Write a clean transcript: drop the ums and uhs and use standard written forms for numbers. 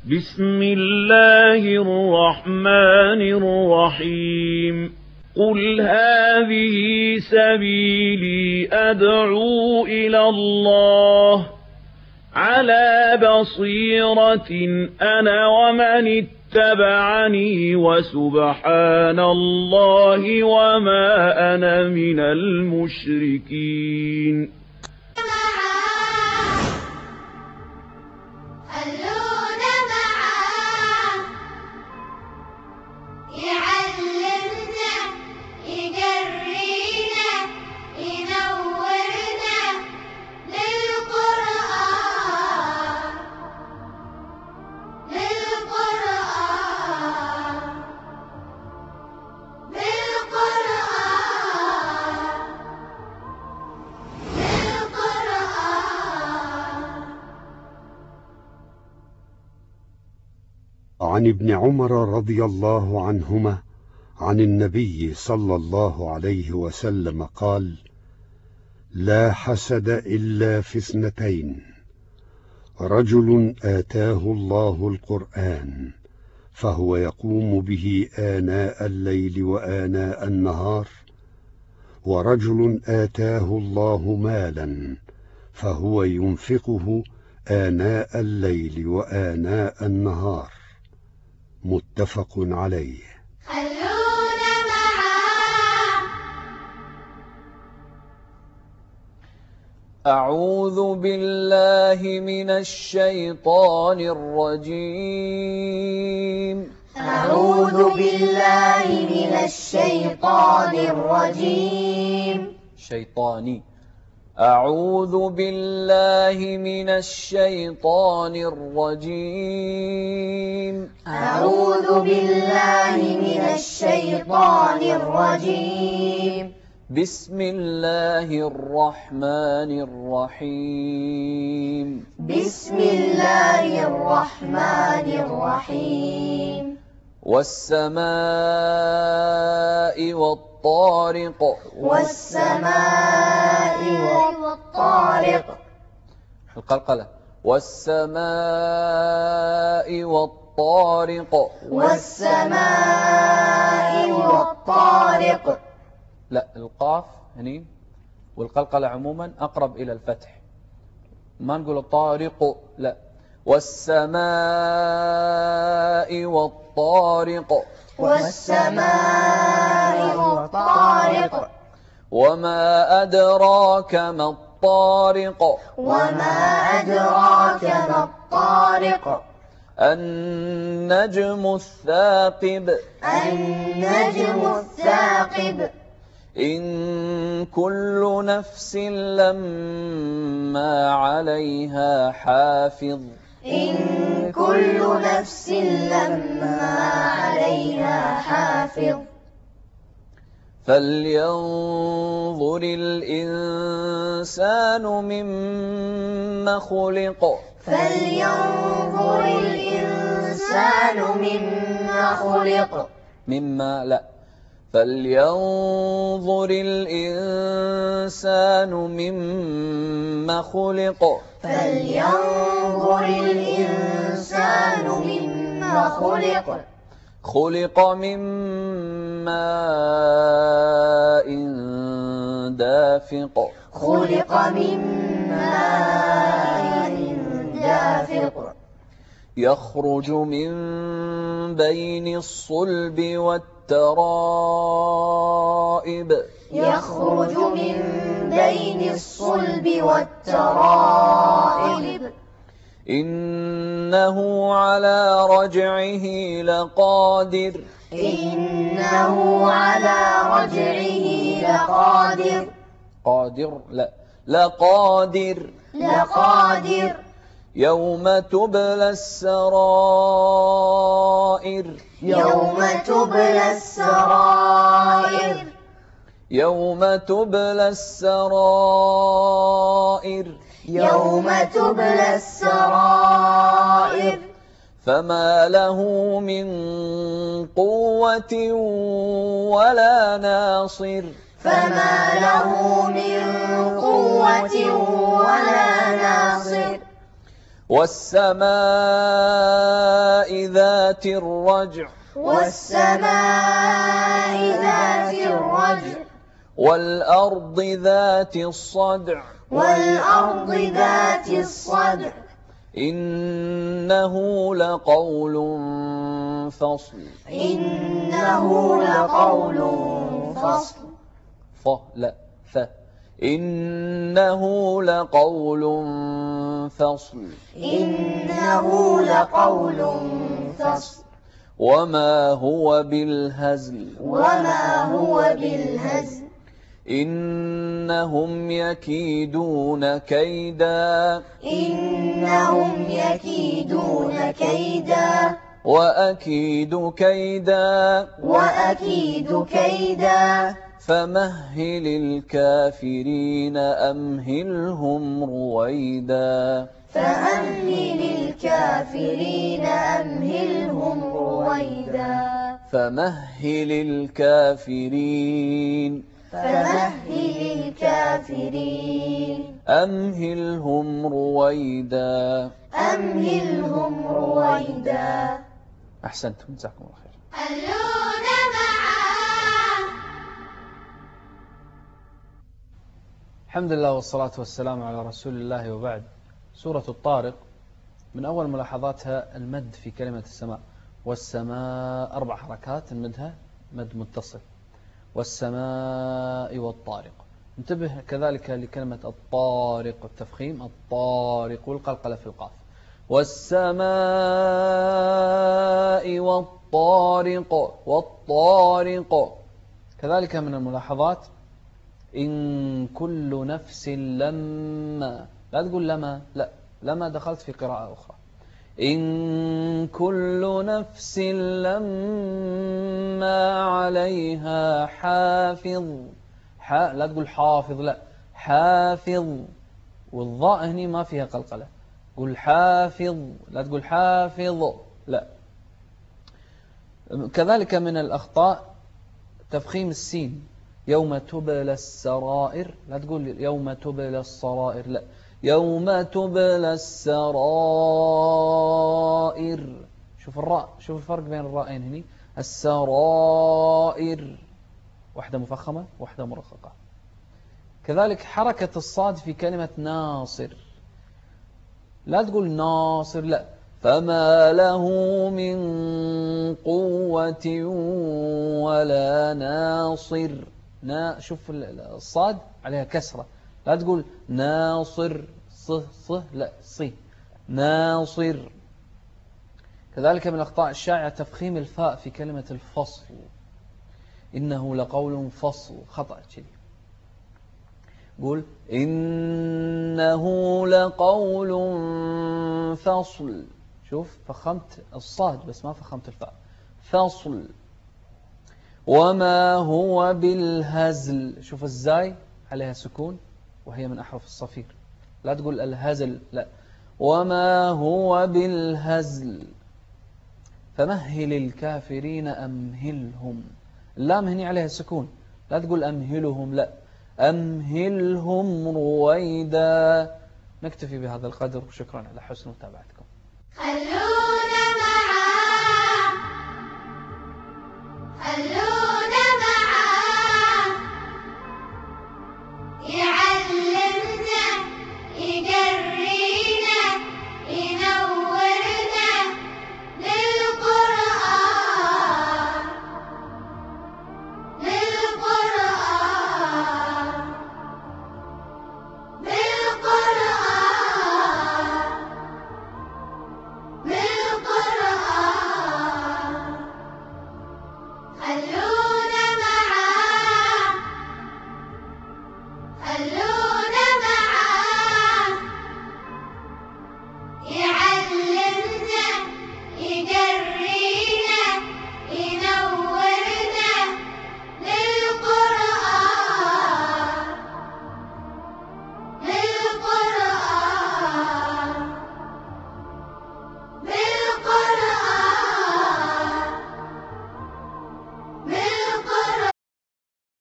بسم الله الرحمن الرحيم قل هذه سبيلي أدعو إلى الله على بصيرة أنا ومن اتبعني وسبحان الله وما أنا من المشركين. عن ابن عمر رضي الله عنهما عن النبي صلى الله عليه وسلم قال: لا حسد إلا في اثنتين: رجل آتاه الله القرآن فهو يقوم به آناء الليل وآناء النهار، ورجل آتاه الله مالا فهو ينفقه آناء الليل وآناء النهار. متفق عليه. خلونا معاه. أعوذ بالله من الشيطان الرجيم. أعوذ بالله من الشيطان الرجيم. شيطاني. أعوذ بالله من الشيطان الرجيم. أعوذ بالله من الشيطان الرجيم. بسم الله الرحمن الرحيم. بسم الله الرحمن الرحيم. والسماء والطارق. والسماء والطارق. القلقلة. والسماء والطارق. والسماء والطارق. لا، القاف هني والقلقلة عموما أقرب إلى الفتح، ما نقول الطارق، لا. والسماء والطارق. والسماء والطارق. وما أدراك ما الطارق. وما أدراك ما الطارق. النجم الثاقب. النجم الثاقب. إن كل نفس لما عليها حافظ. إن كل نفس لما عليها حافظ. فلينظر الإنسان مما خلق. فلينظر الإنسان مما خلق. مما لا، فلينظر الإنسان مما خلق. فلينظر الإنسان مما خلق. خلق من ماء دافق. خلق من ماء دافق. يخرج من بين الصلب والترائب. يخرج من بين الصلب والترائب. إنه على رجعه لقادر. إنه على رجعه لقادر. قادر لا، لقادر. لقادر. يوم تبلى السرائر. يوم تبلى السرائر. يوم تبلى السرائر. يوم تبلى السرائر. فما له من قوة ولا ناصر. فما له من قوة ولا ناصر. والسماء ذات الرجع والسماء ذات الرجع والأرض ذات الصدع والأرض ذات الصدع إنه لقول فصل إنه لقول فصل لا ف إنه لقول فصل إنه لقول فصل وما هو بالهزل وما هو بالهزل إنهم يكيدون كيدا إنهم يكيدون كيدا وأكيد كيدا وأكيد كيدا فمهل الكافرين أمهلهم رويدا فأمهل الكافرين أمهلهم رويدا فمهل الكافرين فمهل الكافرين أمهلهم رويدا أمهلهم رويدا. أحسنتم، جزاكم الله خير. خلونا معاه. الحمد لله والصلاة والسلام على رسول الله، وبعد. سورة الطارق من أول ملاحظاتها المد في كلمة السماء، والسماء 4 حركات نمدها مد متصل، والسماء والطارق. انتبه كذلك لكلمة الطارق، التفخيم الطارق والقلقلة في القاف، والسماء والطارق والطارق. كذلك من الملاحظات إن كل نفس لما، لا تقول لما، لا، لما دخلت في قراءة أخرى. إن كل نفس لما عليها حافظ، لا تقول حافظ، لا، حافظ، والضاء هني ما فيها قلقلة، قل حافظ، لا تقول حافظ، لا. كذلك من الأخطاء تفخيم السين، يوم تبلى السرائر، لا تقول يوم تبلى السرائر، لا، يوم تبلى السرائر. شوف الراء، شوف الفرق بين الرائين هني، السرائر، واحدة مفخمة واحدة مرققة. كذلك حركة الصاد في كلمة ناصر، لا تقول ناصر، لا، فما له من قوة ولا ناصر. شوف الصاد عليها كسرة، لا تقول ناصر ص، لا، صي، ناصر. كذلك من الأخطاء الشائعة تفخيم الفاء في كلمة الفصل، إنه لقول فصل، خطأ كذي. قول إنه لقول فصل، شوف فخمت الصاد بس ما فخمت الفاء، فصل. وما هو بالهزل، شوف الزاي عليها سكون وهي من أحرف الصفير، لا تقول الهزل، لا، وما هو بالهزل. فمهل الكافرين أمهلهم، اللام هني عليها سكون، لا تقول أمهلهم، لا، أمهلهم رويدا. نكتفي بهذا القدر، وشكرا على حسن متابعتكم.